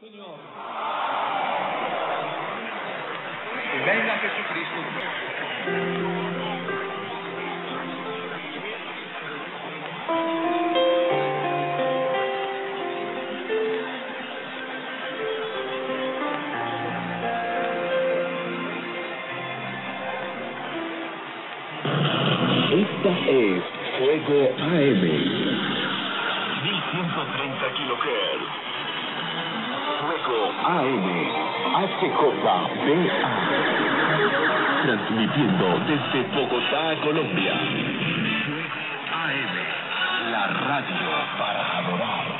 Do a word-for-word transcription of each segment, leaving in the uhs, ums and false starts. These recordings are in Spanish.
Señor. Que venga Jesucristo. Esta es Fuego A M. mil ciento treinta kilohertz. Fuego A M. H J B A. Transmitiendo desde Bogotá, Colombia. Fuego A M. La radio para adorar.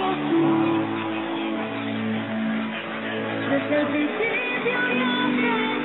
Desde el principio yo